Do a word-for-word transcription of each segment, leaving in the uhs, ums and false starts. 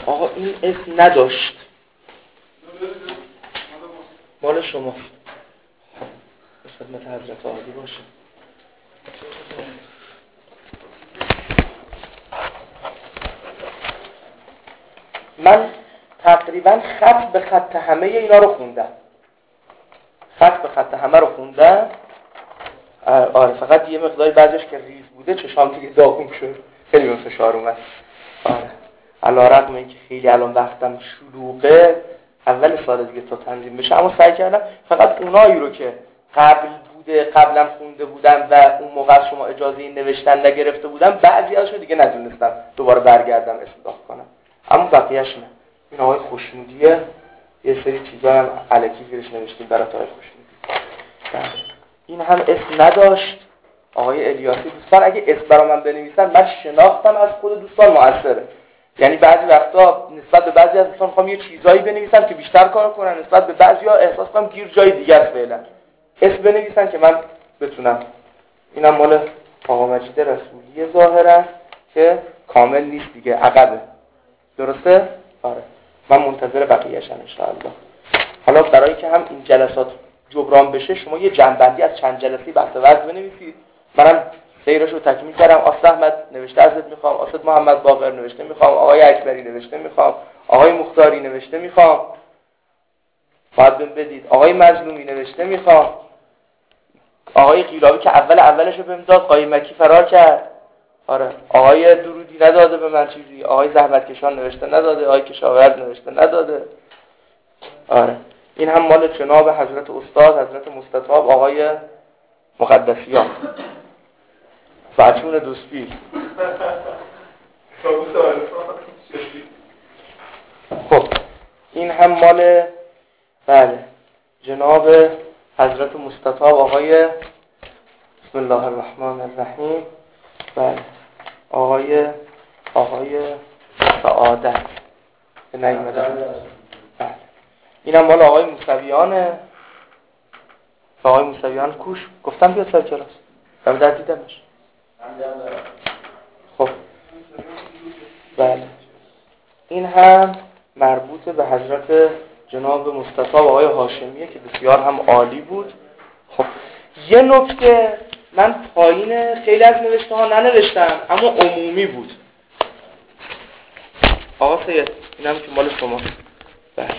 آقا این اسم نداشت، مال شماست، خدمت حضرت عالی باشه. من تقریبا خط به خط همه اینا رو خوندم، خط به خط همه رو خوندم. آره فقط یه مقداری بعضیش که ریز بوده چشام دیگه داغون شد، خیلی به فشار اومد. آره علی‌رغم اینکه خیلی الان وقتم شلوغه، اول سال دیگه تا تنظیم بشه، اما سعی کردم فقط اونایی رو که قبل بوده قبلا خونده بودم و اون موقع از شما اجازه این نوشتن نگرفته بودم، بعضی ازشون دیگه نتونستم دوباره برگردم اصلاح کنم، اما بقیه‌اش نه. این آقای خوشنودیه، یه سری چیزا هم الکی زیرش نوشتیم برای آقای خوشنودی. این هم اسم نداشت، آقای الیاسی. دوستان اگه اسم برای من بنویسن، من شناختم از خود دوستان موثره. یعنی بعضی وقتا نسبت به بعضی از دوستان میخوام یه چیزایی بنویسم که بیشتر کار کنن، نسبت به بعضیا احساس کنم گیر جای دیگه است. فعلا اسم بنویسن که من بتونم. اینم مال آقا مجید رسولی ظاهرا که کامل نیست دیگه، عقبه. درسته؟ آره. من منتظر بقیه‌شم ان شاء الله. حالا برای که هم این جلسات جبران بشه، شما یه جنبندی از چند جلسه بحث وضع بنویسید. منم سیرش رو تکمیل کردم. آصف احمد نوشته ازت میخوام، آصف محمد باقر نوشته میخوام، آقای اکبری نوشته میخوام، آقای مختاری نوشته میخوام، باید بهم بدید. آقای مظلومی نوشته میخوام، آقای قیلابی که اول اولش رو بهم داد، قایمکی فرار کرد. آره آقای درودی نداده به من چیزی، آقای زحمتکشان نوشته نداده، آقای کشاورز نوشته نداده. آره این هم مال جناب حضرت استاد حضرت مستطاب آقای مقدسیان بچون دوسپی. خب این هم مال بله جناب حضرت مستطاب آقای بسم الله الرحمن الرحیم بله آقای آقای سعادت به نیمده. بله این هم مال آقای موسویانه. آقای موسویان کوش گفتم بیاد سر کلاس در در دیدمش. خب بله این هم مربوط به حضرت جناب مستطاب آقای هاشمیه که بسیار هم عالی بود. خب یه نکته من پایین خیلی از نوشته ها ننوشتم اما عمومی بود. آقا سید این هم که مال شماست. بله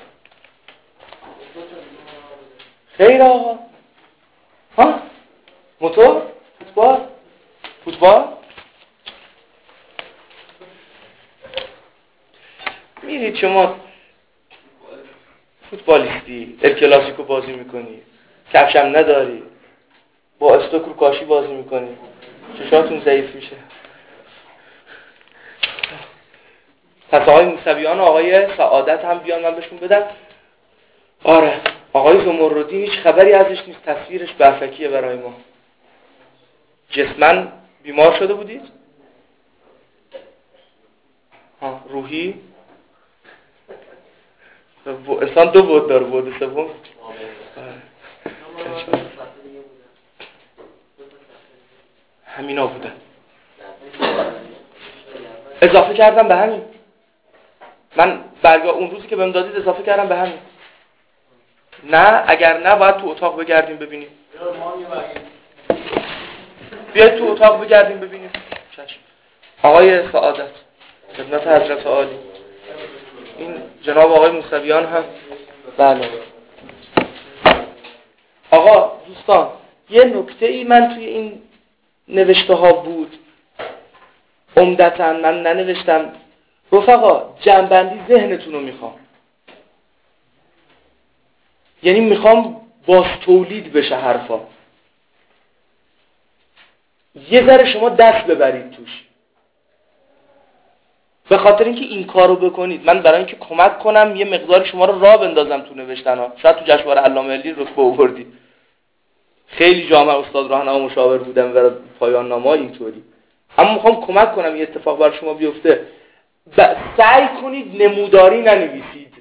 خیر آقا. ها موتور فوتبال فوتبال میرید شما فوتبالیستی ال کلاسیکو بازی میکنی، کفشم نداری، با استوک رو کاشی بازی میکنی، چشاتون ضعیف میشه. پس آقای موسویان و آقای سعادت هم بیان من بهشون بدم. آره آقای زمردی هیچ خبری ازش نیست، تصویرش برفکیه برای ما. جسماً بیمار شده بودید؟ ها روحی؟ انسان دو بود داره، بود سوم همینا بودن. اضافه کردم به همین. من برگاه اون روزی که بهم دادید اضافه کردم به همین. نه اگر نه باید تو اتاق بگردیم ببینیم. بیاید تو اتاق بگردیم ببینیم. چشم. آقای سعادت خدمت حضرت عالی. این جناب آقای موسویان هم بله. آقا دوستان یه نکته ای من توی این نوشته ها بود عمدتاً من ننوشتم. رفقا جنبندی ذهنتون رو میخوام، یعنی میخوام باز تولید بشه حرفا، یه ذره شما دست ببرید توش. به خاطر اینکه این کارو بکنید من برای اینکه کمک کنم یه مقدار شما رو راه بندازم تو نوشتن ها. شاید تو جشنواره علامه علی رتبه آوردید، خیلی جامعه استاد راهنما مشاور بودم برای پایان نامه‌ها اینطوری، اما میخوام کمک کنم یه اتفاق برای شما بیفته. سعی کنید نموداری ننویسید،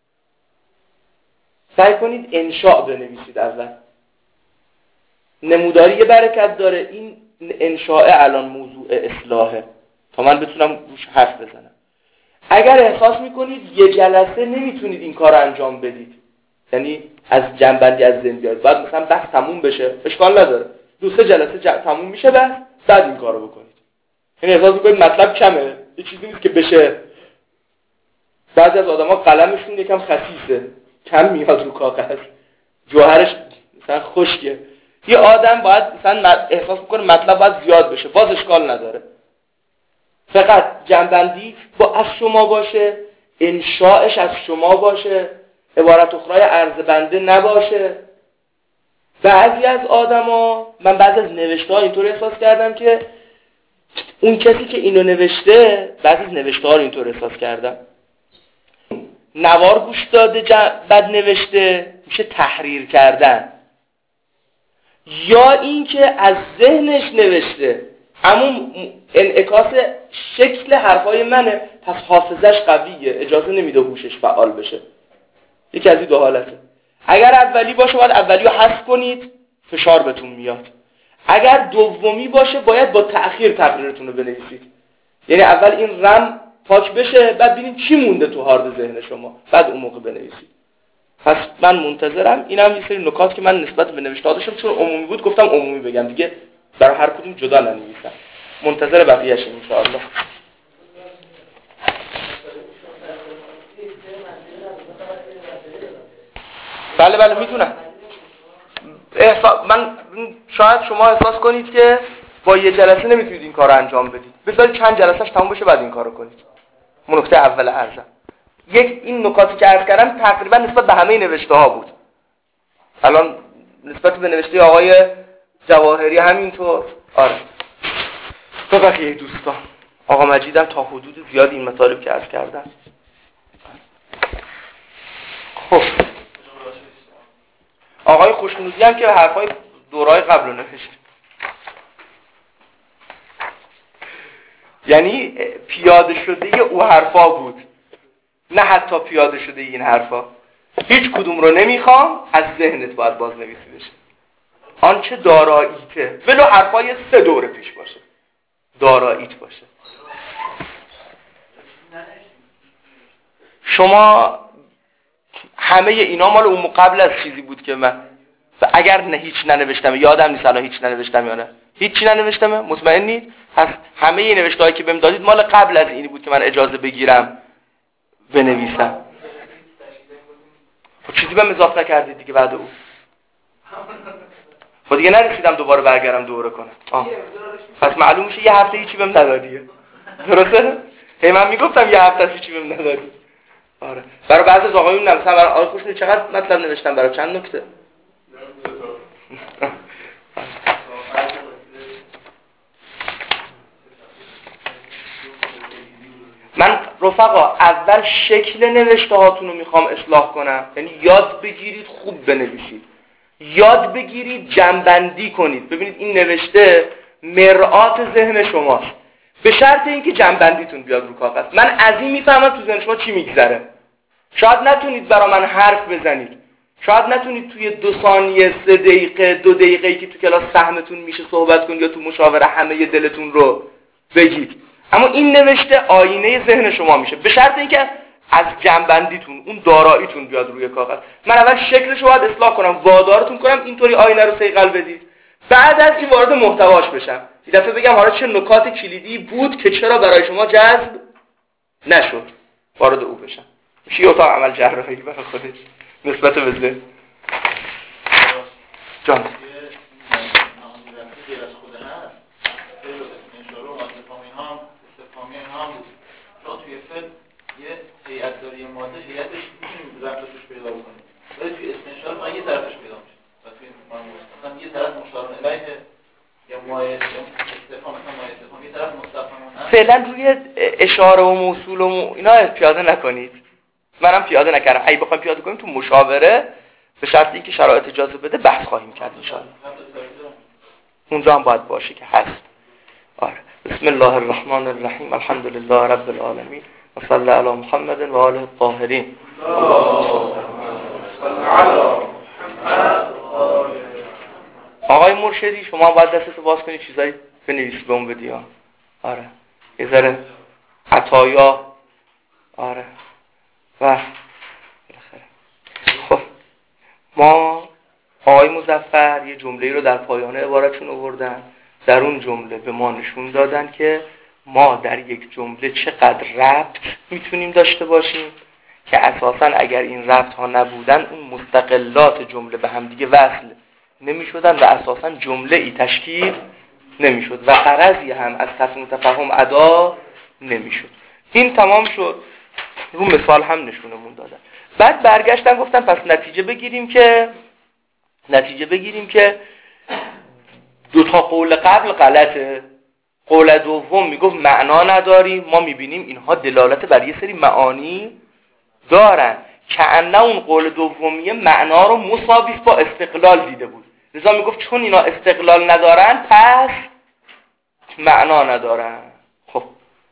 سعی کنید انشاء بنویسید. اول نموداری یه برکت داره، این انشاء الان موضوع اصلاحه تا من بتونم روش حرف بزنم. اگر احساس میکنید یه جلسه نمیتونید این کار رو انجام بدید، یعنی از جنبندی از ذهن بیاد، بعد مثلا بحث تموم بشه، اشکال نداره، دو سه جلسه ج... تموم میشه بحث، بعد این کارو بکنید. یعنی احساس میکنید مطلب کمه، یه چیزی نیست که بشه. بعضی از آدما قلمشون یکم خسیسه، کم میاد رو کاغذ، جوهرش مثلا خشکه. یه آدم باید مثلا احساس میکنه مطلب باید زیاد بشه، باز اشکال نداره، فقط جنبندی با از شما باشه، انشاءش از شما باشه، عبارت اخرای عرض بنده نباشه. بعضی از آدما، من بعضی از نوشته ها اینطور احساس کردم که اون کسی که اینو نوشته، بعضی از نوشته ها رو اینطور احساس کردم، نوار گوش داده بعد نوشته، میشه تحریر کردن، یا این که از ذهنش نوشته اما انعکاس شکل حرفای منه، پس حافظش قویه، اجازه نمیده هوشش فعال بشه. یکی از این دو حالته. اگر اولی باشه باید اولی رو حذف کنید، فشار بهتون میاد. اگر دومی باشه باید با تأخیر تقریرتون رو بنویسید، یعنی اول این رم پاک بشه، بعد ببینید چی مونده تو هارد ذهن شما، بعد اون موقع بنویسید. پس من منتظرم. اینم یه سری نکات که من نسبت به نوشته داشتم، چون عمومی بود گفتم عمومی بگم دیگه، برای هر کدوم جدا ننویسم. منتظر بقیه‌اش ان شاء الله. بله بله میدونم. احساس من شاید شما احساس کنید که با یه جلسه نمیتونید این کارو انجام بدید، بذارید چند جلسهش تموم بشه بعد این کارو کنید. نکته اول عرضم یک، این نکاتی که عرض کردم تقریبا نسبت به همه نوشته ها بود. الان نسبت به نوشته آقای جواهری همینطور. آره تو بقیه دوستان، آقا مجیدم تا حدود زیاد این مطالب که عرض کردم. خب آقای خوشنودی هم که حرفای دورای قبل رو نوشت، یعنی پیاده شده او حرفا بود، نه حتی پیاده شده این حرفا. هیچ کدوم رو نمیخوام، از ذهنت باید باز نویسی بشه. آنچه داراییته، ولو حرفای سه دوره پیش باشه، داراییت باشه. شما همه اینا مال اون قبل از چیزی بود که من اگر نه هیچ ننوشتم، یادم نیست الان هیچ ننوشتم یا نه، هیچ ننوشتم، مطمئنید؟ پس همه این نوشته‌هایی که بهم دادید مال قبل از اینی بود که من اجازه بگیرم بنویسم. خب چیزی بهم اضافه نکردید دیگه بعد او. خب دیگه نرسیدم دوباره برگردم دوره کنم. آه. پس معلوم میشه یه هفته هیچی بهم ندادیه. درسته؟ هی من میگفتم یه هفته هیچی بهم ندادی. آره. برای بعضی از آقایون نه، مثلا برای آقای خوشنودی چقدر مطلب نوشتم، برای چند نکته؟ من رفقا اول شکل نوشته هاتون رو میخوام اصلاح کنم، یعنی یاد بگیرید خوب بنویسید، یاد بگیرید جنبندی کنید، ببینید این نوشته مرآت ذهن شماست، به شرط اینکه جنبندیتون بیاد رو کاغذ. من از این میفهمم تو ذهن شما چی میگذره. شاید نتونید برا من حرف بزنید، شاید نتونید توی دو ثانیه، سه دقیقه، دو دقیقه‌ای که تو کلاس سهمتون میشه صحبت کنید یا تو مشاوره همه دلتون رو بگید، اما این نوشته آینه ذهن شما میشه، به شرط اینکه از جنبندیتون، اون داراییتون بیاد روی کاغذ. من اول شکلش رو باید اصلاح کنم، وادارتون کنم اینطوری آینه رو صیقل بدید، بعد از این وارد محتواش بشم، یه دفعه بگم حالا چه نکات کلیدی بود که چرا برای شما جذب نشد، وارد او بشم. میشه اتاق عمل جراحی برای خودش نسبت به ذهن. جان هیئت‌داری ماده هیئتش می‌تونیم رفتارش پیدا کنیم، ولی توی استنشاق فقط یه طرفش پیدا میشه. و توی مثلا یه طرف مشتاق الیه یا مایه استفهام، مثلا مایه استفهام یه طرف مستفهمون. فعلا روی اشاره و موصول و اینا پیاده نکنید. منم پیاده نکردم. اگه بخوایم پیاده کنیم تو مشاوره به شرطی که شرایط اجازه بده بحث خواهیم کرد ان شاء الله. اونجا هم باید باشه که هست. آره. بسم الله الرحمن الرحیم. الحمدلله رب العالمین. و صلی علی محمد و آله الطاهرین. آقای مرشدی شما باید دستتو باز کنی چیزایی بنویسی به اون بدی. آره یه ذره عطایا آره و بالاخره خب ما آقای مظفر یه جمله‌ای رو در پایان عبارتشون آوردن. در اون جمله به ما نشون دادن که ما در یک جمله چقدر ربط میتونیم داشته باشیم که اساساً اگر این ربط ها نبودن اون مستقلات جمله به هم دیگه وصل نمیشدن و اساساً جمله ای تشکیل نمیشد و غرضی هم از تفهیم تفهم ادا نمیشد. این تمام شد. رو مثال هم نشونمون دادن. بعد برگشتن گفتن پس نتیجه بگیریم که نتیجه بگیریم که دو تا قول قبل غلطه. قول دوم میگفت معنا نداریم، ما میبینیم اینها دلالت بر یه سری معانی دارن که انه اون قول دومیه معنا رو مساوی با استقلال دیده بود، لذا میگفت چون اینا استقلال ندارن پس معنا ندارن. خب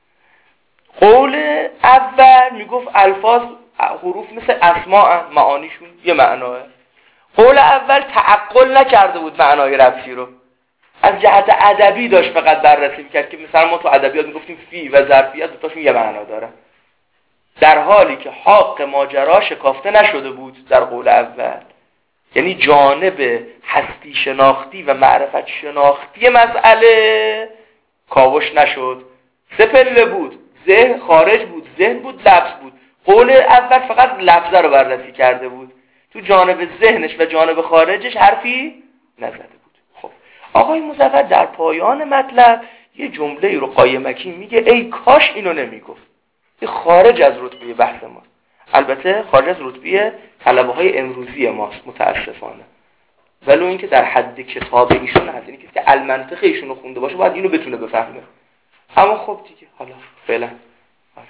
قول اول میگفت الفاظ حروف مثل اسماء، معانیشون یه معناه. قول اول تعقل نکرده بود معنای ربطی رو، از جهت ادبی داشت فقط بررسی میکرد که مثلا ما تو ادبیات میگفتیم فی و ظرفیت دوتاشون یه معنا داره، در حالی که حق ماجرا شکافته نشده بود در قول اول. یعنی جانب هستی شناختی و معرفت شناختی مسئله کاوش نشد. سه پله بود، ذهن خارج بود، ذهن بود، لفظ بود. قول اول فقط لفظه رو بررسی کرده بود، تو جانب ذهنش و جانب خارجش حرفی نزده بود. خب آقای مظفر در پایان مطلب یه جمله رو قایمکی میگه ای کاش اینو نمیگفت. این خارج از رتبه بحث ماست، البته خارج از رتبه طلبه های امروزی ماست متاسفانه، ولو اینکه در حد کتاب ایشون هست، اینی که المنطق ایشون رو خونده باشه باید اینو بتونه بفهمه. اما خب دیگه حالا فعلا آره.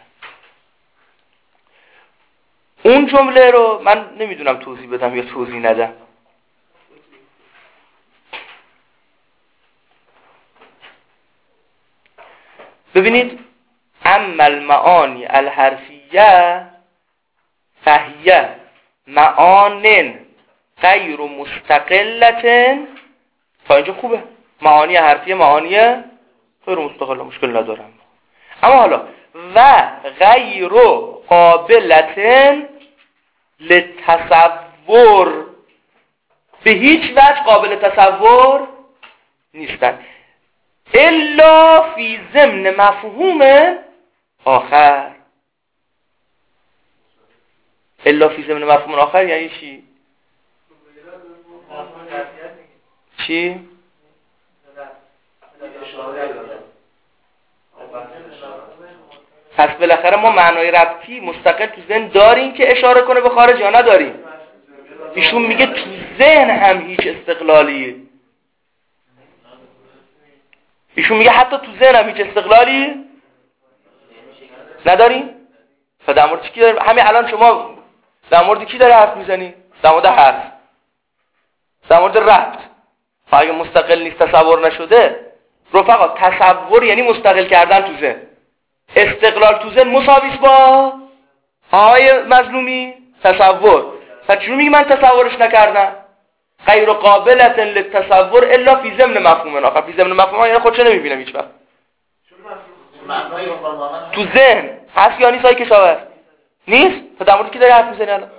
اون جمله رو من نمیدونم توضیح بدم یا توضیح ندم. ببینید اما المعانی الحرفیه فهیه معانن غیر مستقلتن. تا اینجا خوبه، معانی حرفیه معانی غیر مستقله، مشکل ندارم. اما حالا و غیر قابلتن لتصور، به هیچ وجه قابل تصور نیستن الا فی ضمن مفهوم آخر. الا فی ضمن مفهوم آخر یعنی چی؟ چی؟ پس بالاخره ما معنای ربطی مستقل تو ذهن داریم که اشاره کنه به خارج یا نداریم؟ ایشون میگه تو ذهن هم هیچ استقلالیه. ایشون میگه حتی تو ذهن هم هیچ استقلالی نداریم. تا در مورد چی داریم؟ همین الان شما در مورد کی داری حرف میزنی؟ در مورد حرف، در مورد ربط. اگه مستقل نیست تصور نشده رفقا، تصور یعنی مستقل کردن تو ذهن. استقلال تو ذهن مساویس با های مظلومی تصور. پس چون میگی من تصورش نکردم؟ غیر قابلت للتصور الا فی ضمن مفهوم آخر. فی ضمن مفهوم یعنی خودش نمیبینم هیچ وقت. تو ذهن هست یا نیست های کشاورز؟ نیست. تا در مورد کی داری حرف میزنی الان؟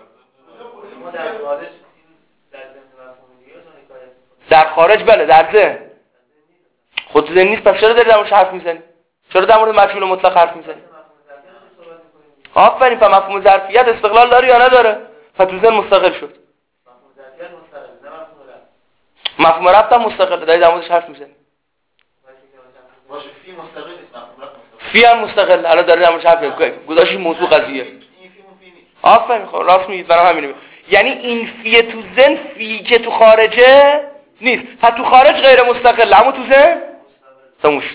در خارج بله، در ذهن. خود ذهن نیست، پس چرا داری در موردش حرف میزنی؟ چرا در مورد مفعول مطلق حرف میزنی؟ آفرین. پس مفهوم ظرفیت استقلال داره یا نداره؟ پس تو ذهن مستقل شد. مفهوم ربط هم مستقله، داری در موردش حرف میزنی. باشه فی مستقل نیست، مفهوم ربط مستقل. فی هم مستقل، الان داری در موردش حرف میزنی. گذاشتی موضوع قضیه. این فی و فی نیست. آفرین، خب راست میگید، برام همینه. یعنی این فی تو ذهن، فی که تو خارجه نیست. پس تو خارج غیر مستقل، اما تو ذهن تموم شد.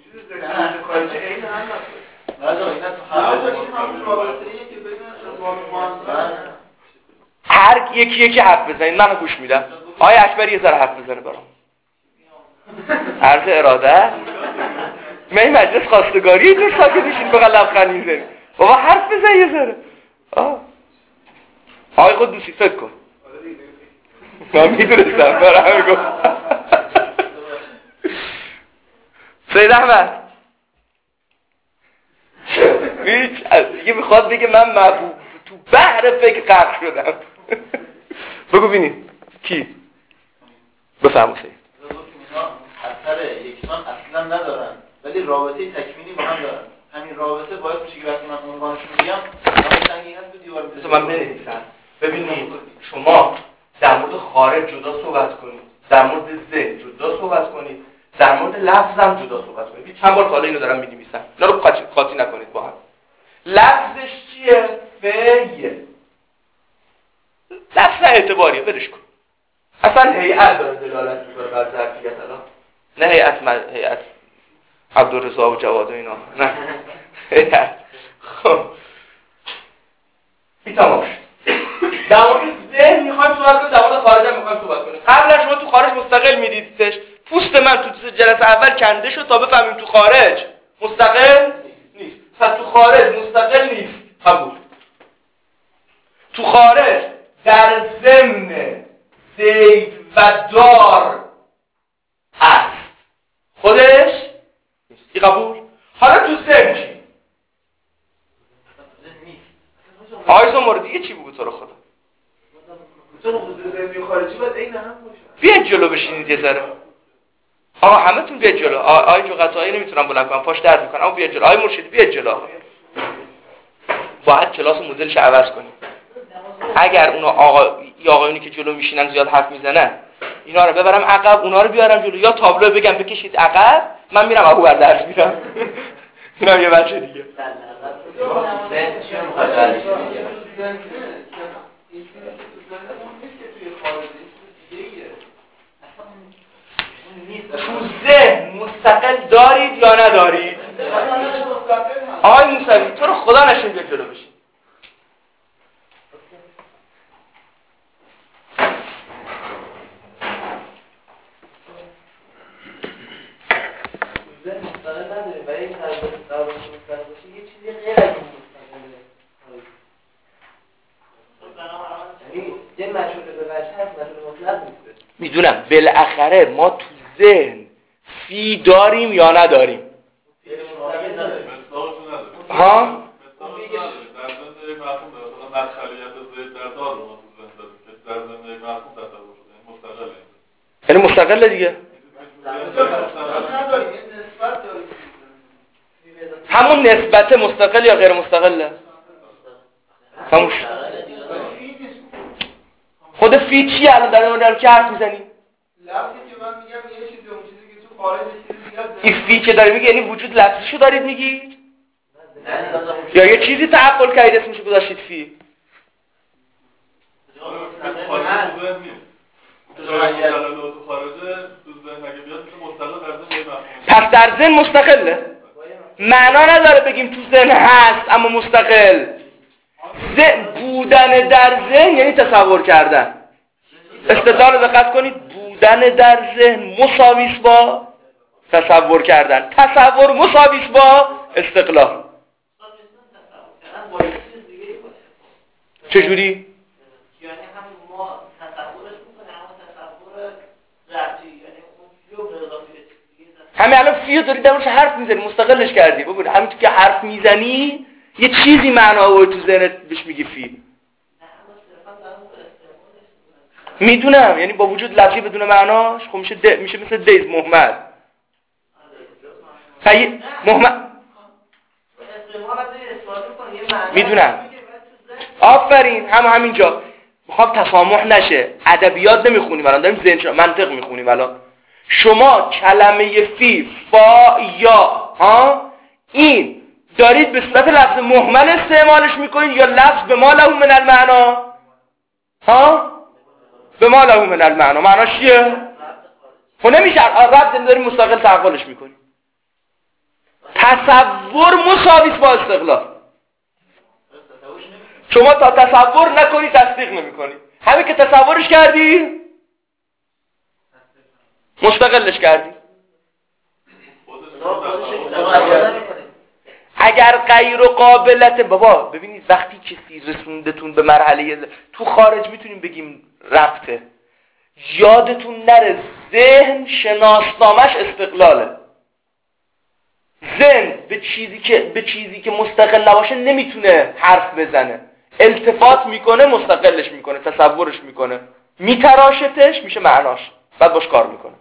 هر یکی یکی حرف بزنید، منو گوش میدم. آقای اکبری یه ذره حرف بزنه برام. عرض اراده من مجلس خواستگاری دور ساکت میشین بقید لبخند میزنید. بابا حرف بزن یه ذره. آقای قدوسی فکر کن. من میدونستم برای همه گفت. سید احمد دیگه میخواد بگه من محبوب تو بحر فکر غرق شدم. بگو ببینید کی بفهمو سید اینا اثر یکسان اصلا ندارن ولی رابطه تکوینی با هم دارن. همین رابطه باعث میشه که وقتی من عنوانش میگم همون سنگی هست تو دیوار بزنم. من بنویسم. ببینید شما در مورد خارج جدا صحبت کنید، در مورد ذهن جدا صحبت کنید، در مورد لفظ هم جدا صحبت کنید. چند بار حالا اینو دارم می‌نویسم. اینا رو قاطی قاطی نکنید با هم. لفظش چیه؟ فعلیه. لفظ اعتباریه، ولش کن. اصلا هیئت داره دلالت می‌کنه بر ظرفیت الان. نه هیئت من هیئت عبدالرضا و جواد و اینا. نه. هیئت. خب. این تمام شد. در مورد ذهن می‌خوایم صحبت کنیم، در مورد خارج هم می‌خوایم صحبت کنیم. قبلا شما تو خارج مستقل می‌دیدیدش. پوست من تو جلسه اول کنده شد تا بفهمیم تو خارج مستقل نیست. پس تو خارج مستقل نیست. قبول. تو خارج در ضمن زید و دار هست. خودش نیست. این قبول؟ حالا تو ذهن چی؟ آیزو مورد دیگه چی بگو تو رو خدا؟ تو حضور ذهنی خارجی باید عین هم باشه. بیاید جلو بشینید یه ذره. آقا همتون بیاید جلو. آقای جوقتایی نمیتونم بلند کنم، پاش درد میکنه. اما بیاید جلو. آقای مرشدی بیاید جلو. باید کلاس مدلش عوض کنیم. اگر اونا آقا یا آقایونی که جلو میشینن زیاد حرف میزنن، اینا رو ببرم عقب، اونا رو بیارم جلو، یا تابلو بگم بکشید عقب، من میرم ابو بر درس میرم. اینا یه بچه دیگه. تو ذهن مستقل دارید یا ندارید؟ آقای موسوی تو رو خدا نشین بیا جلو بشین. ذهن مستقل نداریم و این قرار مستقل باشه یه چیزی غیر از مستقله. یعنی یه مشهور به وجه هست، مشهور مطلق نیست. میدونم بالاخره ما تو ذهن فی داریم یا نداریم؟ ها؟ یعنی مستقله دیگه. همون نسبت مستقل یا غیر مستقله؟ همون خود فی چی الان در اون که حرف میزنی؟ لفظی که من میگم یه چیزی اون چیزی که تو خارج چیزی دیگه است. این فی که داری میگی یعنی وجود لفظیشو دارید میگید؟ یا یه چیزی تعقل کردید اسمشو گذاشتید فی؟ پس در ذهن مستقله؟ معنا نداره بگیم تو ذهن هست اما مستقل. ذهن بودن در ذهن یعنی تصور کردن. استدلال رو دقت کنید. بودن در ذهن مساویس با تصور کردن. تصور مساویس با استقلال. چجوری؟ یعنی هم ما تصورش میکنه اما تصور ذاتی یعنی اون فیو به اضافه همین الان فیو داری در موردش حرف میزنی مستقلش کردی. ببین همین که حرف میزنی یه چیزی معنا و تو ذهنت بهش میگی فی. میدونم یعنی با وجود لفظی بدون معناش خب میشه د... میشه مثل دیز مهمل. خیلی مهمل میدونم. آفرین هم همینجا میخوام تسامح نشه. ادبیات نمیخونیم الان داریم ذهن منطق میخونیم الان. شما کلمه فی فا یا ها این دارید به صورت لفظ مهمل استعمالش میکنید یا لفظ به ما له من المعنا؟ ها به ما له من المعنا معناش چیه؟ خب نمیشه رد داریم مستقل تعقلش میکنیم. تصور مساویس با استقلال. شما تا تصور نکنی تصدیق نمیکنی. همین که تصورش کردی مستقلش کردی. اگر غیر قابلت بابا ببینید وقتی کسی رسوندتون به مرحله تو خارج میتونیم بگیم ربطه. یادتون نره ذهن شناسنامش استقلاله. ذهن به چیزی که به چیزی که مستقل نباشه نمیتونه حرف بزنه، التفات میکنه، مستقلش میکنه، تصورش میکنه، میتراشتش، میشه معناش، بعد باش کار میکنه.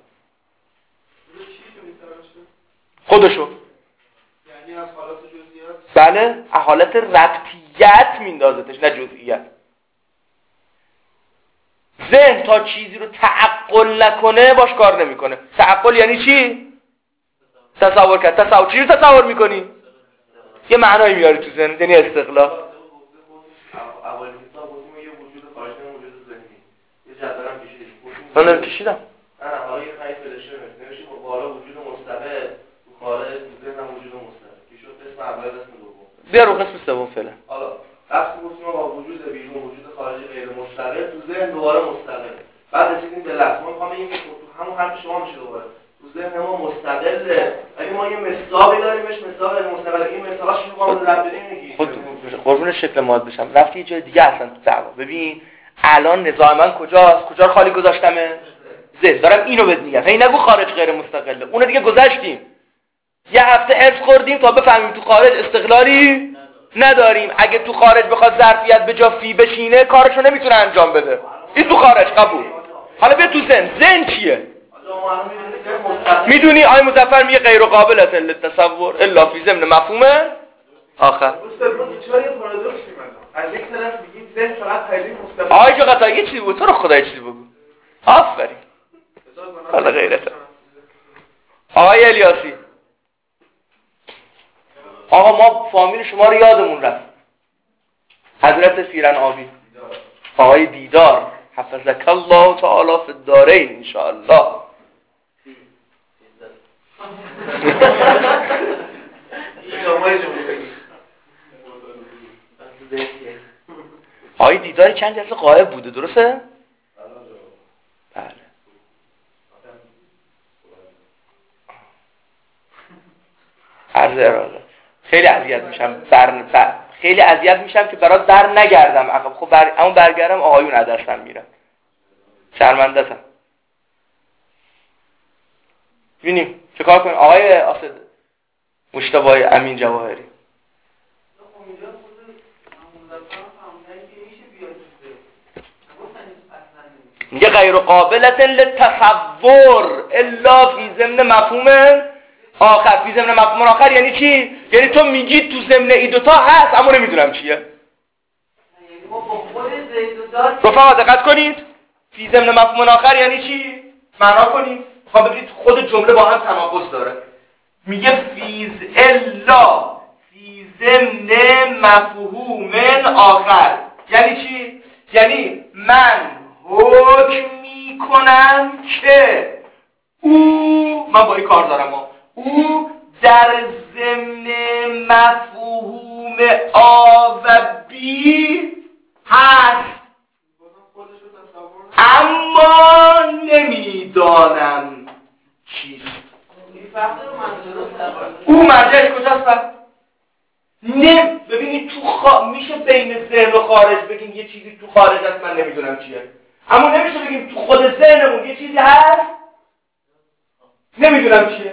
خودشو یعنی از حالات جزئیات، بله، حالت ربطیت میندازتش، نه جزئیات. ذهن تا چیزی رو تعقل نکنه باش کار نمیکنه. تعقل یعنی چی؟ تصور کرد. تصور چی رو تصور میکنی؟ یه معنایی میاری تو ذهن، یعنی استقلال. اول کتاب گفتیم یه وجود خارجی وجود ذهنی. یه جدولم کشیدیم. من دارم کشیدم. نه نه حالا یه خیلی فلشه نمیشه بالا وجود مستقل، تو خارج تو ذهن هم وجود مستقل. کی شد اسم اول اسم دوم. بیا رو قسم سوم فعلا. حالا وقتی گفتیم با وجود بیرون وجود خارجی غیر مستقل، تو ذهن دوباره مستقل. بعد رسیدیم به لفظ. ما می‌خوام بگیم تو همون حرف شما میشه دوباره. تو ذهن ما مستقله. اگه ما یه مثالی داریمش مثال غیر مستقل، این مثالاش رو قابل رد بدیم میگی. خود قربون شکل ماد بشم. رفتی یه جای دیگه اصلا تو دعوا. ببین الان نزاع من کجاست؟ کجا رو خالی گذاشتمه؟ ذهن. دارم اینو بهت میگم. هی نگو خارج غیر مستقله. اون دیگه گذشتیم. یه هفته ارث خوردیم تا بفهمیم تو خارج استقلالی نداریم. اگه تو خارج بخواد ظرفیت به جا فی بشینه کارشو نمیتونه انجام بده. این تو خارج قبول. حالا بیا تو ذهن. ذهن چیه؟ میدونی آی مظفر میگه غیر قابل است للتصور الا فی ضمن مفهوم آخر. استاد ما چرا یه پارادوکسی من از یک طرف میگیم ذهن فقط خیلی مستقل. آی جو قطعا یه چیزی بود. تو رو خدا یه چیزی بگو. آفرین. حالا غیرته. آقای الیاسی، آقا ما فامیل شما رو یادمون رفت. حضرت پیرن آبی، آقای دیدار حفظک الله تعالی فی الدارین ان شاء الله. آقای دیدار چند جلسه غایب بوده، درسته؟ بله. عرض اراده خیلی اذیت میشم بر... بر... خیلی اذیت میشم که برات بر نگردم عقب. خب بر... اما برگردم آقایون از دستم میرن. شرمنده‌ام. ببینیم چه کار کنیم. آقای آسد مجتبی امین جواهری، میگه غیر قابلت للتصور الا فی ضمن مفهوم آخر. فی ضمن مفهوم آخر یعنی چی؟ یعنی تو میگی تو ضمن این دوتا هست اما نمیدونم چیه. رفقا دقت کنید. فی ضمن مفهوم آخر یعنی چی؟ معنا کنید. خب ببینید خود جمله با هم تناقض داره. میگه فیز الا فی ضمن مفهوم آخر یعنی چی؟ یعنی من حکم میکنم که او، من با این کار دارم ها، او در ضمن مفهوم آ و بی هست اما نمیدانم چیست. او مرجعش کجاست پس؟ نه ببینید تو خا... میشه بین ذهن و خارج بگیم یه چیزی تو خارج هست من نمیدونم چیه، اما نمیشه بگیم تو خود ذهنمون یه چیزی هست نمیدونم چیه.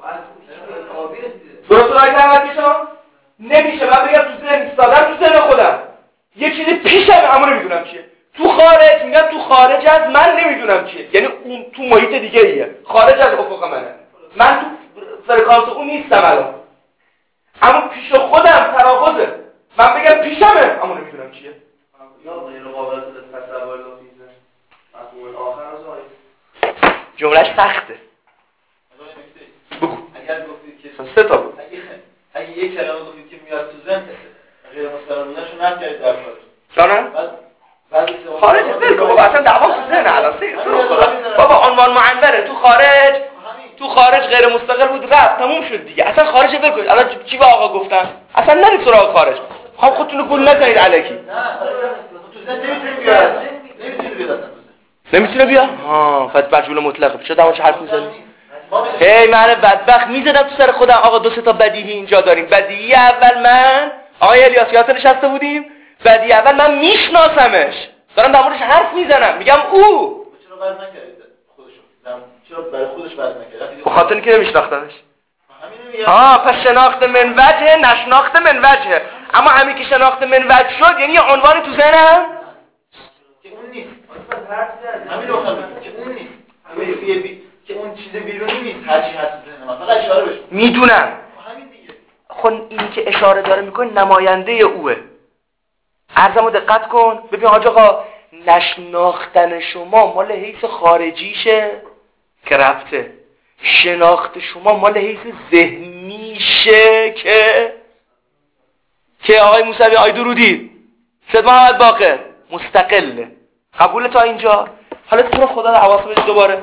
درست رای تحمدیشان نمیشه من بگم تو ذهن ایستادم، تو ذهن خودم یه چیزی پیشم اما نمیدونم چیه. تو خارج میگم تو خارج از من نمیدونم چیه، یعنی اون تو محیط دیگه ایه، خارج از افق منه، من تو فرکانس اون نیستم الان، اما پیش خودم تناقضه. من بگم پیشمه اما نمیدونم چیه. یا غیر قابل تصور لفظه مفهوم آخر از آیه جملهش سخته. بگو. اگر گفتید که سه تا بود. اگه اگه یک کلمه گفتید که میاد تو ذهن غیر مستقل بودنشو نفی کردید در خارج. جانم؟ بعد بعد خارج بگو بابا اصلا دعوا تو ذهن الان سه بابا عنوان معنبره. تو خارج تو خارج غیر مستقل بود رفت تموم شد دیگه. اصلا خارج ول کنید. الان چی به آقا گفتم؟ اصلا نرید سراغ خارج. خب خودتون رو گول نزنید الکی. نه تو ذهن نمیتونه بیاد. نمیتونه بیاد اصلا. نمیتونه بیا؟ ها فقط مجهول مطلق. چه دمو چه حرف میزنی؟ هی من بدبخت میزدم تو سر خودم. آقا دو سه تا بدیهی اینجا داریم. بدیهی اول من آقای الیاس یادت نشسته بودیم. بدیهی اول من میشناسمش. دارم در موردش حرف میزنم. میگم او چرا برد نکردید خودشو؟ چرا برای خودش برد نکرد؟ به خاطر اینکه نمیشناختمش. همین آه پس شناخت من وجه نشناخت من وجه. اما همین که شناخت من وجه شد یعنی یه عنوانی تو ذهنم که اون نیست. همین رو میگم که اون نیست. همین بی... که اون چیز بیرونی نیست. هر چی هست تو ذهن من فقط اشاره بشه. میدونم. همین دیگه. خب اینی که اشاره داره میکنه نماینده اوه. عرضمو دقت کن. ببین حاج آقا نشناختن شما مال حیث خارجیشه که ربطه، شناخت شما مال حیث ذهنیشه که که آقای موسوی آقای درودی سید محمد باقر مستقله. قبول تا اینجا؟ حالا تو رو خدا حواس بدید دوباره.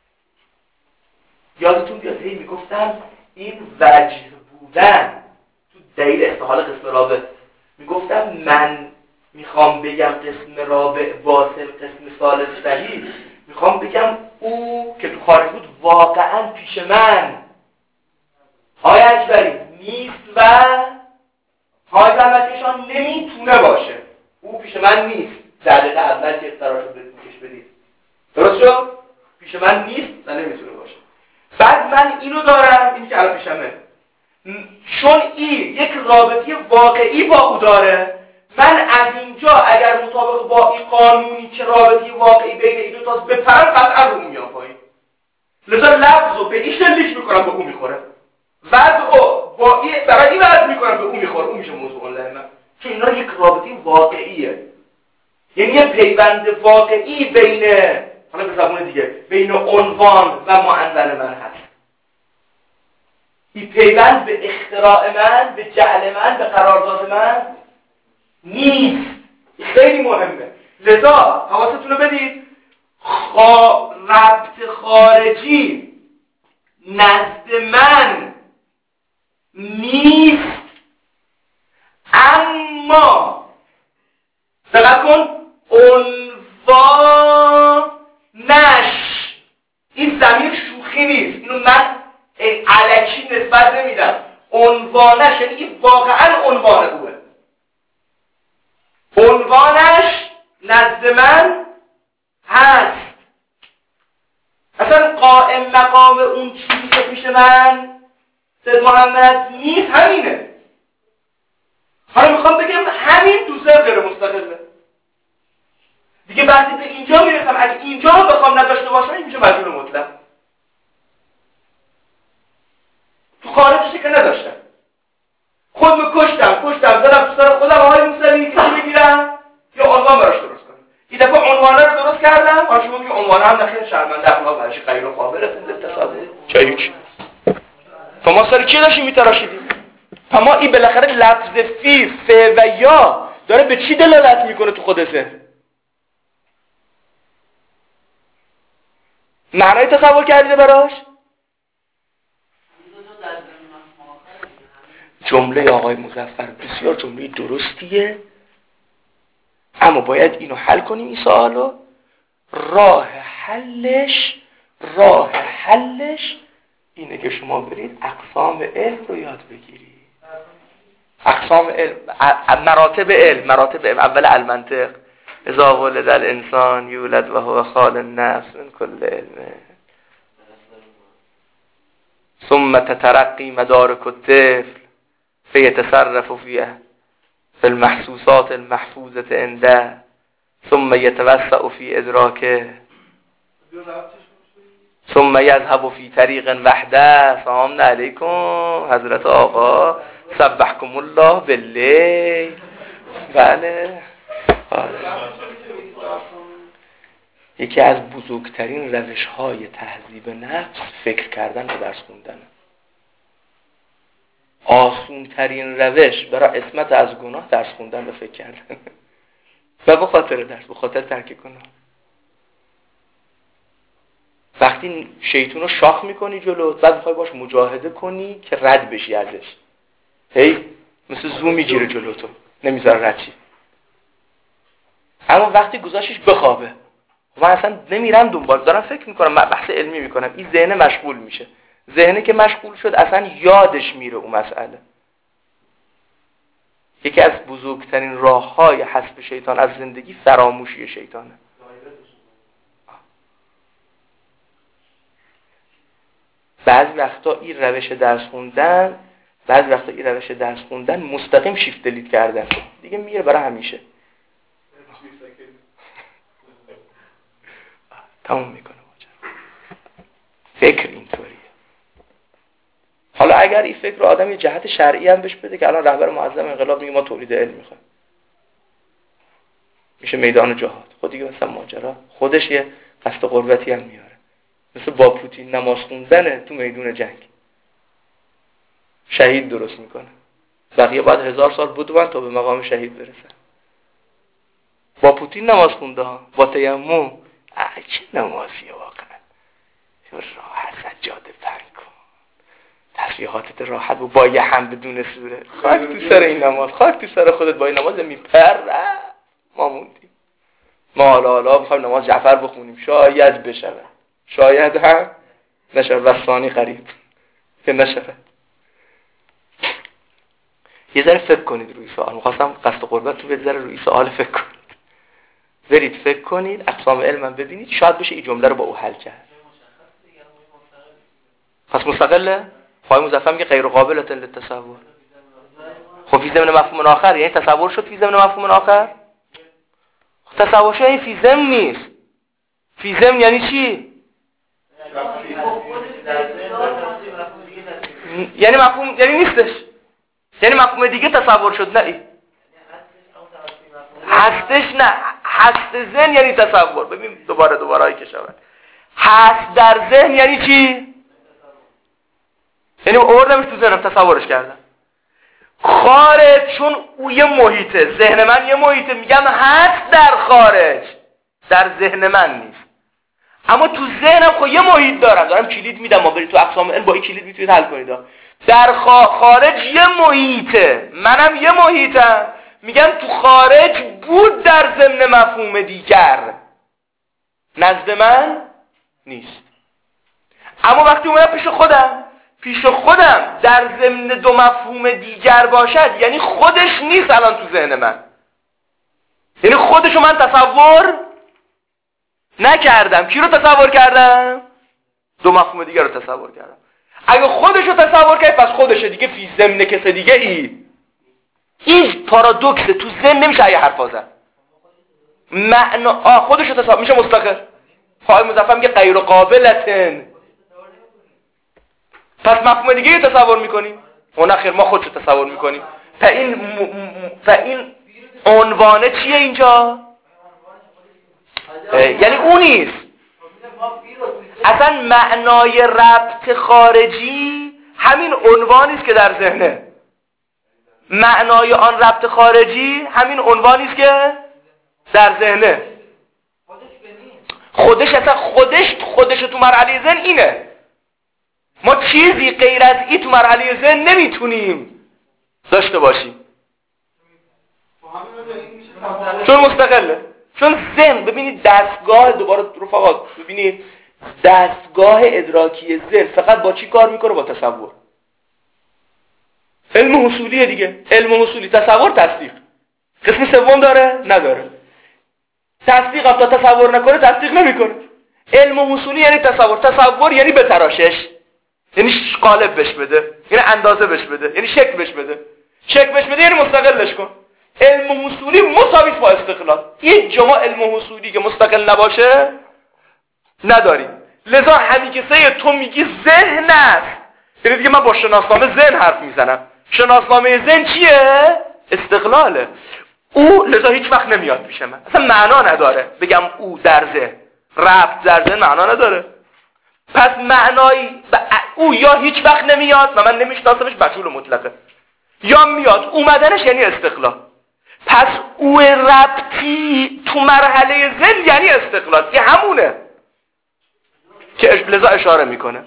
یادتون بیاد هی میگفتم این وجه بودن تو دلیل استحال قسم رابع میگفتم من میخوام بگم قسم رابع باطل قسم ثالث صحیح، میخوام بگم او که تو خارج بود واقعا پیش من آقای اکبری نیست و های زحمتشان نمیتونه باشه. او پیش من نیست. دقیقه اول که اختراع شد بهش بدید درست شد؟ پیش من نیست و نمیتونه باشه. بعد من اینو دارم، این که الان پیشمه، چون این یک رابطه واقعی با او داره، من از اینجا اگر مطابق با این قانونی که رابطه واقعی بین این دو تاست بپرم قطعا رو اون میام پایین. لذا لفظو به این شلیک میکنم به اون میخوره، وضعو با این برای این وضع میکنم به اون میخوره، اون میشه موضوع لحمه. چون اینا یک رابطه واقعیه، یعنی یه پیوند واقعی بین، حالا به زبان دیگه، بین عنوان و معنون من هست. این پیوند به اختراع من، به جعل من، به قرارداد من نیست. این خیلی مهمه. لذا حواستون رو بدید، خا... ربط خارجی نزد من نیست، اما دقت کن عنوانش، این ضمیر شوخی نیست، اینو من الکی نسبت نمیدم، عنوانش یعنی این واقعا عنوان اوه، عنوانش نزد من هست. اصلا قائم مقام اون چیزی که پیش من سید محمد نیست همینه. حالا میخوام بگم همین تو ذهن غیر مستقله دیگه. وقتی به اینجا میرسم اگه اینجا رو بخوام نداشته باشم این میشه مجهول مطلق. تو خارجش که نداشتم، خودمو کشتم کشتم زدم تو سر خودم آقای موسوی که چی بگیرم یا عنوان براش درست کنم. این دفعه عنوانه رو درست کردم، حالا شما میگه عنوانه هم نخیر شرمنده اخلاق ورزشی غیر قابل تصور چه هیچ. شما سر کی داشتین میتراشیدین؟ اما این بالاخره لفظ فی ف و یا داره به چی دلالت میکنه تو خود ذهن؟ معنی تصور کردید براش؟ جمله آقای مظفر بسیار جمله درستیه، اما باید اینو حل کنیم. این سوالو راه حلش راه حلش اینه که شما برید اقسام علم رو یاد بگیرید. اقسام علم، مراتب علم، مراتب علم. اول المنطق، اذا ولد الانسان یولد و هو خال النفس من کل علمه، ثم تترقی مدارک الطفل فیتصرف فیه فی المحسوسات المحفوظة عنده ثم یتوسع فی ادراکه ثم یذهب فی طریق وحده. سلام علیکم حضرت آقا، سبحکم الله باللیل. بله یکی از بزرگترین روش های تهذیب نفس فکر کردن و درس خوندن. آسون ترین روش برای عصمت از گناه درس خوندن و فکر کردن و به خاطر درس، به خاطر ترک گناه. وقتی شیطون رو شاخ میکنی جلوت، بعد میخوای باش مجاهده کنی که رد بشی ازش، هی مثل زو میگیره جلوتو نمیذاره رد شی. اما وقتی گذاشتش بخوابه، من اصلا نمیرم دنبال، دارم فکر میکنم، بحث علمی میکنم، این ذهن مشغول میشه. ذهنی که مشغول شد اصلا یادش میره اون مسئله. یکی از بزرگترین راههای حسب شیطان از زندگی فراموشی شیطانه. بعضی وقتا این روش درس خوندن بعضی وقتا این روش درس خوندن مستقیم شیفت دلیت کردن دیگه میره برای همیشه تموم میکنه ماجرا. فکر اینطوریه. حالا اگر این فکر رو آدم یه جهت شرعی هم بهش بده که الان رهبر معظم انقلاب میگه ما تولید علم میخوایم، میشه میدان جهاد. خود دیگه مثلا ماجرا خودش یه قصد قربتی هم میاره، مثل با پوتین نماز خوندنه تو میدون جنگ، شهید درست میکنه. بقیه باید هزار سال بدون تا به مقام شهید برسن. با پوتین نماز خونده ها، با تیمم. چه نمازیه واقعا، راحت سجاده پنگ کن، تسبیحاتت راحت بود با یه هم بدون سوره. خاک تو سر این نماز، خاک تو سر خودت با این نماز میپره. ما موندیم، ما حالا حالا میخوایم نماز جعفر بخونیم، شاید بشود، شاید هم نشود و ثانی قریب که نشود. یه ذره فکر کنید روی سوال. میخواستم قصد قربت تو یه ذره روی سوال فکر کنید، برید فکر کنید، اقسام علمم ببینید، شاید بشه این جمله رو با او حل کرد. پس مستقله؟ خواهی مظفر میگه غیر قابلت للتصور. خب فی ضمن مفهوم آخر یعنی تصور شد فی ضمن مفهوم آخر؟ خب تصور شد یعنی فی ضمن نیست. فی ضمن یعنی چی؟ یعنی مفهوم یعنی نیستش، یعنی مفهوم دیگه تصور شد. نه ای هستش، نه هست ذهن یعنی تصور. ببین دوباره دوباره ای که شود هست در ذهن یعنی چی؟ یعنی آوردمش تو ذهنم تصورش کردم. خارج چون او یه محیطه، ذهن من یه محیطه، میگم هست در خارج، در ذهن من نیست. اما تو ذهنم خب یه محیط دارم، دارم کلید میدم. ما برید تو اقسام علم با این کلید میتونید حل کنید. در خارج یه محیطه، منم یه محیطم، میگم تو خارج بود در ضمن مفهوم دیگر، نزد من نیست. اما وقتی اومدم پیش خودم، پیش خودم در ضمن دو مفهوم دیگر باشد، یعنی خودش نیست الان تو ذهن من، یعنی خودشو من تصور نکردم. کی رو تصور کردم؟ دو مفهوم دیگر رو تصور کردم. اگه خودشو تصور کرد پس خودشه دیگه، فی ضمن کس دیگه ای. این پارادوکس تو ذهن نمیشه اگه حرفا زد. معنا آ خودشو تصور میشه مستقل. خواهی مظفر میگه غیر قابلتن، پس مفهوم دیگه تصور میکنیم. اون اخیر ما خودشو تصور میکنیم. تا این م... م... این عنوانه چیه اینجا؟ یعنی اون نیست. اصلا معنای ربط خارجی همین عنوانی است که در ذهنه. معنای آن ربط خارجی همین عنوانی است که در ذهنه. خودش اصلا خودش خودش تو مرحله ذهن اینه. ما چیزی غیر از این تو مرحله ذهن نمیتونیم داشته باشیم، چون مستقله. چون ذهن، ببینید دستگاه، دوباره رفقا ببینید دستگاه ادراکی ذهن فقط با چی کار میکنه؟ با تصور. علم حصولیه دیگه، علم حصولی، تصور، تصدیق. قسم سوم داره؟ نداره. تصدیق تا تصور نکنه تصدیق نمیکنه. علم حصولی یعنی تصور، تصور یعنی بتراشش، یعنی قالب بش بده، یعنی اندازه بش بده، یعنی شکل بش بده. شکل بش بده یعنی مستقلش کن. علم حصولی مساوی با استقلال. این جمع علم حصولی که مستقل نباشه نداریم. لذا همین که سه تو میگی ذهن است، یعنی دیگه من با شناسنامه ذهن حرف میزنم. شناسنامه ذهن چیه؟ استقلاله. او لذا هیچ وقت نمیاد پیش من، اصلا معنا نداره بگم او در ذهن، ربط در ذهن معنا نداره. پس معنایی او یا هیچ وقت نمیاد و من نمیشناسمش، مجهول مطلقه، یا میاد اومدنش یعنی استقلال. پس او ربطی تو مرحله ذهن یعنی استقلال. این همونه که لذا اشاره میکنه.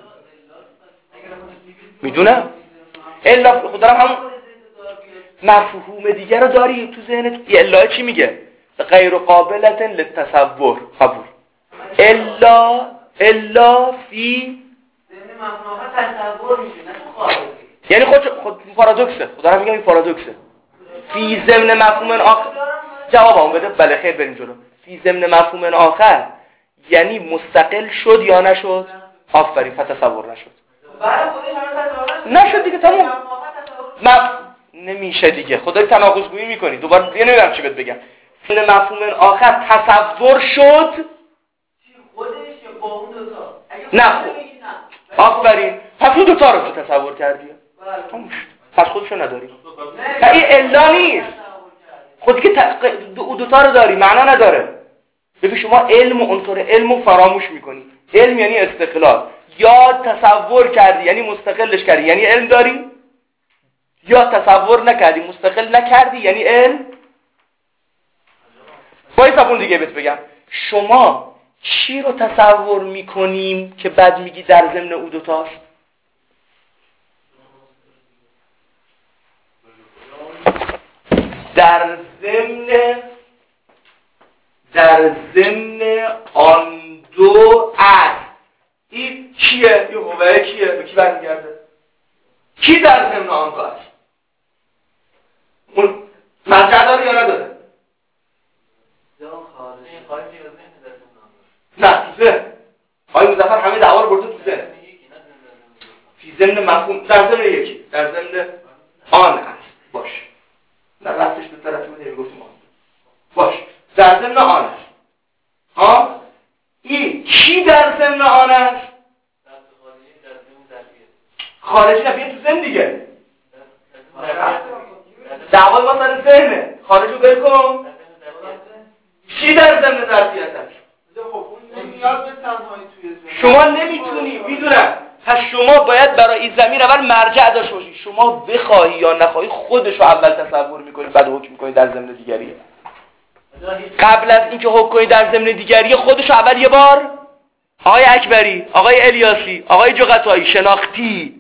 میدونم الا خود دارم همون مفهوم دیگر رو داری تو ذهنت. الا چی میگه؟ غیر قابلت للتصور. قبول. الا الا فی ذهن مفهوم تصور میشه، نه تو خارج. یعنی خود خود پارادوکسه. خود دارم میگم این پارادوکسه. فی ضمن مفهوم آخر. جواب هم بده. بله خیر بریم جلو. فی ضمن مفهوم آخر یعنی مستقل شد یا نشد؟ آفرین، تصور نشد. برای خودش همه تصور نشد دیگه تموم. ما نمیشه دیگه. خدای تناقض گویی میکنی. دوباره دیگه نمیدونم چی بهت بگم. این مفهوم آخر تصور شد خودش یا با اون دو تا. نه آفرین. پس اون دو تا رو تو تصور کردی. پس خودشو نداری. نه این الا نیست. خودی که ت... اون دو تا رو داری معنا نداره. ببین شما علم و عنصر علم رو فراموش میکنی. علم یعنی استقلال. یا تصور کردی یعنی مستقلش کردی یعنی علم داری، یا تصور نکردی مستقل نکردی یعنی علم. با این زبون دیگه بهت بگم، شما چی رو تصور میکنیم که بعد میگی در ضمن او دوتاست؟ در ضمن در ضمن آن دو است. این کیه؟ این قوه کیه؟ به کی برمیگرده؟ کی در ضمن آن دو است؟ اون مرجع داره یا نداره؟ نه تو ذهن. آقای مظفر همه دعوا رو برده تو ذهن. فی ضمن مفهوم در ضمن یکی، در ضمن آن است. باش. نه رفتش به طرفی بود نمیگفتیم آن. باش. در ضمن آن است. ها؟ این کی در ضمن آن است؟ خارجی نفیه تو ذهن دیگه. دعوای ما سر ذهنه. خارجی رو بل کن. چی در ضمن ظرفیت است؟ شما نمیتونی. میدونم. پس شما باید برای این زمین اول مرجع داشته باشی. شما بخواهی یا نخواهی خودشو اول تصور میکنی بعد حکم میکنی در ضمن دیگریه. قبل از اینکه حکم کنی در ضمن دیگریه خودشو اول یه بار آقای اکبری، آقای الیاسی، آقای جغتایی شناختی.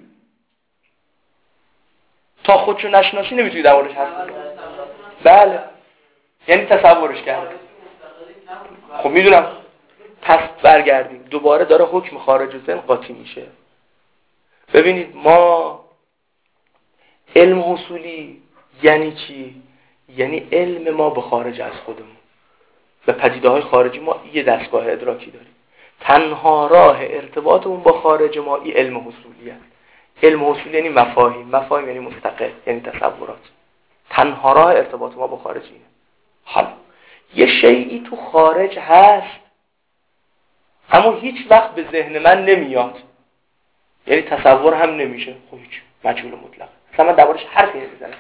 تا خودشو نشناسی نمیتونی در موردش حرف بزنی. بله. یعنی تصورش کرد. خب میدونم. پس برگردیم دوباره داره حکم خارج ذهن قاطی میشه. ببینید ما علم حصولی یعنی چی؟ یعنی علم ما به خارج از خودمون. به پدیده‌های خارجی ما یه دستگاه ادراکی داریم. تنها راه ارتباطمون با خارج ما این علم حصولی است. علم حصولی یعنی مفاهیم، مفاهیم یعنی مستقل، یعنی تصورات. تنها راه ارتباط ما با خارج اینه. حالا یه شیئی تو خارج هست اما هیچ وقت به ذهن من نمیاد، یعنی تصور هم نمیشه. خب هیچ مجهول مطلق. اصلا من دربارش حرفی نمیزنم.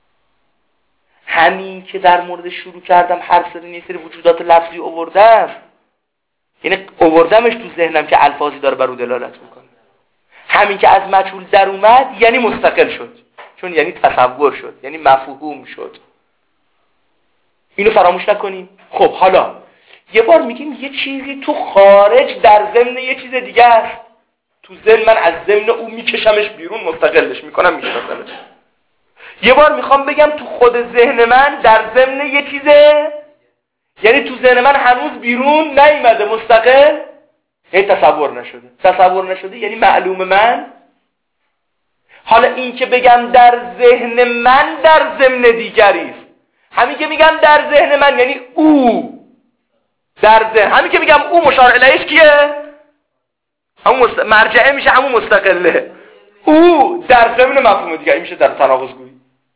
همین که در مورد شروع کردم هر سری یه سری وجودات لفظی آوردم، یعنی آوردمش تو ذهنم که الفاظی داره بر او دلالت میکنه. همین که از مجهول در اومد یعنی مستقل شد، چون یعنی تصور شد، یعنی مفهوم شد. اینو فراموش نکنیم. خب حالا یه بار میگیم یه چیزی تو خارج در ضمن یه چیز دیگه است. تو ذهن من از ضمن او میکشمش بیرون، مستقلش میکنم، میشناسمش. یه بار میخوام بگم تو خود ذهن من در ضمن یه چیزه، یعنی تو ذهن من هنوز بیرون نیامده، مستقل، یعنی تصور نشده. تصور نشده یعنی معلوم من. حالا این که بگم در ذهن من در ضمن دیگری است، همین که میگم در ذهن من یعنی او در ذهن، همین که میگم او مشار الیهش کیه؟ همون مست... مرجعه میشه، همون مستقله. او در ضمن مفهوم دیگری میشه در تناقض گویی.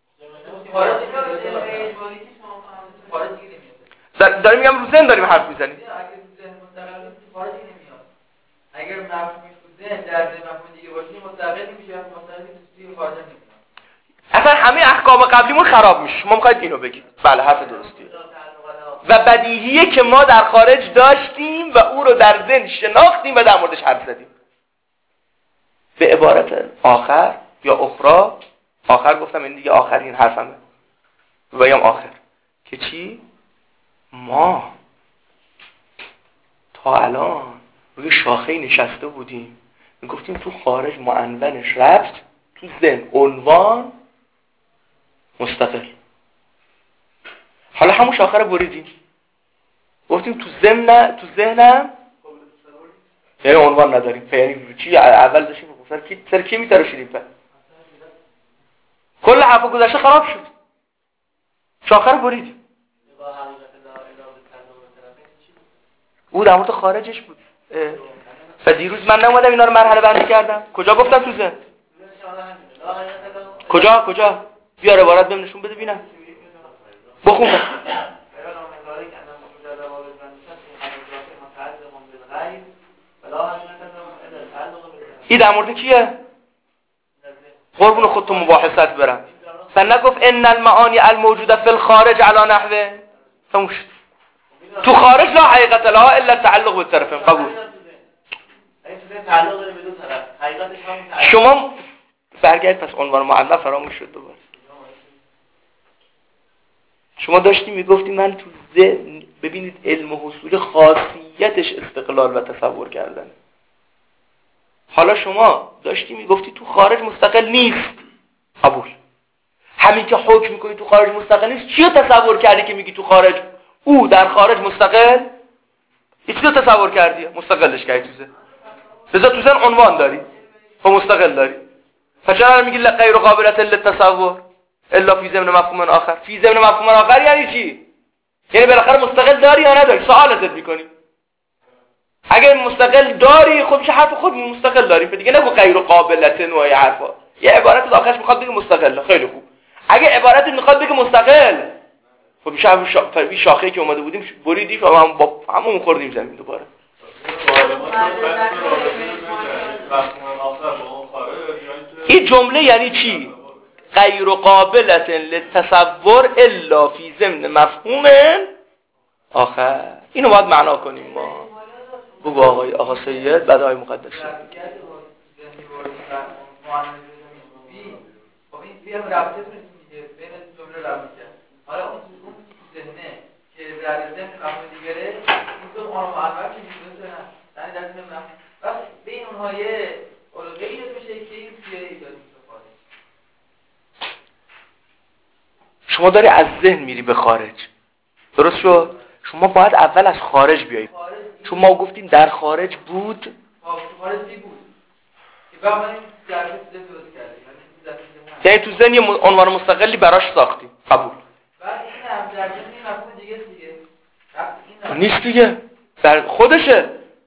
داریم میگم رو ذهن داریم حرف میزنیم. اگر مفهومی تو ذهن در ذهن مفهوم دیگه باشه مستقل نمیشه، مستقل توی خارج نمیشه. اصلا همه احکام قبلیمون خراب میشه. شما میخواید اینو بگید. بله حرف درستیه. و بدیهیه که ما در خارج داشتیم و او رو در ذهن شناختیم و در موردش حرف زدیم. به عبارت آخر یا اخرى، آخر گفتم این دیگه آخرین حرفمه و یا آخر، که چی؟ ما تا الان روی شاخه نشسته بودیم میگفتیم تو خارج معنونش رفت، تو ذهن عنوان مستقل. حالا همون شاخه رو بریدیم گفتیم تو ذهن تو ذهنم یعنی عنوان نداریم. یعنی چی اول داشتیم سر کی سر کی میتراشیدیم؟ په کل حرف گذشته خراب شد. شاخه رو بریدیم. او در مورد خارجش بود. و دیروز من نمودم اینا رو مرحله بندی کردم. کجا گفتم تو ذهن؟ کجا کجا بیار عبارت بهم نشون بده ببینم. بخون. این در مورد کیه؟ قربون خودتون مباحثت برم. سن نگفت ان المعانی الموجوده فی الخارج علی نحوه تموش. تو خارج لا حقیقت لها الا التعلق بالطرفین. قبول. شما برگرد پس عنوان معلق فراموش شد دوباره. شما داشتی میگفتی من تو ذهن ببینید علم و حصول خاصیتش استقلال و تصور کردن. حالا شما داشتی میگفتی تو خارج مستقل نیست. قبول. همین که حکم میکنی تو خارج مستقل نیست، چی رو تصور کردی که میگی تو خارج او در خارج مستقل؟ چی رو تصور کردی؟ مستقلش کردی تو ذهن. بذار تو ذهن عنوان داری و مستقل داری. پس چرا میگی غیر قابلیت للتصور الا فی ضمن مفهوم آخر؟ فی ضمن مفهوم آخر یعنی چی؟ یعنی بالاخره مستقل داری یا نداری؟ سوال ازت میکنی. اگه مستقل داری خب میشه حرف خود مستقل داریم، دیگه نگو غیر قابلیت نوعی حرفا. یه عبارت داخلش میخواد بگه مستقل، خیلی خوب. اگه عبارت میخواد بگه مستقل خب میشه همون شا... شاخه‌ای که اومده بودیم بریدیم و هم با همون خوردیم زمین دوباره. این جمله یعنی چی؟ غیر قابلت للتصور الا فی ضمن مفهوم آخر. اینو باید معنا کنیم ما. بگو آقای آقا سید بعد آقای مقدسی. خب این بیا رابطه کنید دیگه بین جمله رابطه کرد. حالا اون اون ذهنه که در ذهن مفهوم دیگره این تو اون معلومات که میشه نه یعنی در ذهن مفهوم وقت بین اونها یه الگویی ایجاد میشه که این توی ایجاد میشه. شما داری از ذهن میری به خارج. درست شد؟ شما باید اول از خارج بیایی. چون ما گفتیم در خارج بود. تو خارج بود. که بعد ما این در ذهن درست کردیم. یعنی تو ذهن یه عنوان مستقلی براش ساختیم. قبول. بعد این هم در ذهن این مفهوم دیگه است دیگه. نیست دیگه. در خودشه.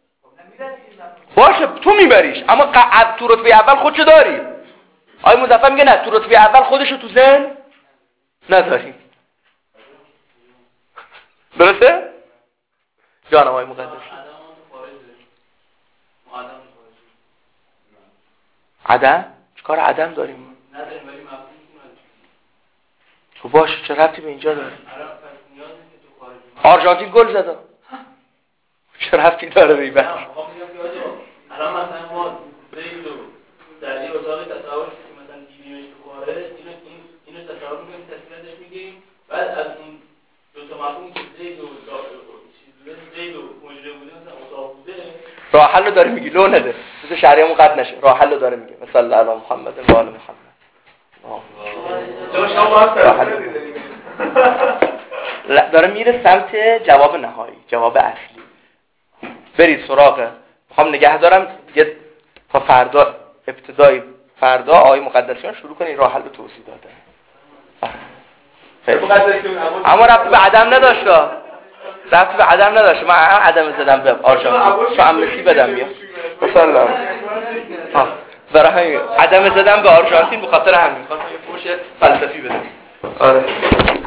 باشه تو میبریش اما قعد تو رتبه اول خودشو داری. آقای مظفر میگه نه تو رتبه اول خودشو تو ذهن نداری. درسته؟ جانم آقای مقدس. عدم؟ چیکار عدم داریم؟ نداریم ولی مفهوم خب باشه چه ربطی به اینجا داره؟ آرژانتین گل زد. چه ربطی داره به این بحث؟ الان مثلا ما زید و در یه اتاق تصور که مثلا دیدیمش تو خارج اینو اینو تصور می‌کنیم تصویرش می‌گیریم بعد از اون دو تا مفهومی که زید و چیز زید و مجری بوده مثلا اتاق بوده راه حلو داره میگی لو نده مثل شهریه‌مون قد نشه راه حلو داره میگه مثلا علی محمد و آل محمد. چرا شما باید سر داره میره سمت جواب نهایی جواب اصلی. برید سراغ میخوام نگه دارم دیگه تا فردا ابتدای فردا آقای مقدسیان شروع کنین راه حل توضیح داده. اما ربطی به عدم نداشت. ربطی به عدم نداشت. من عدم زدم به آرژانتین. تو امسی بدم میاد. مثلا ها برای عدم زدم به آرژانتین به خاطر همین میخواستم یه فوش فلسفی بدم. آره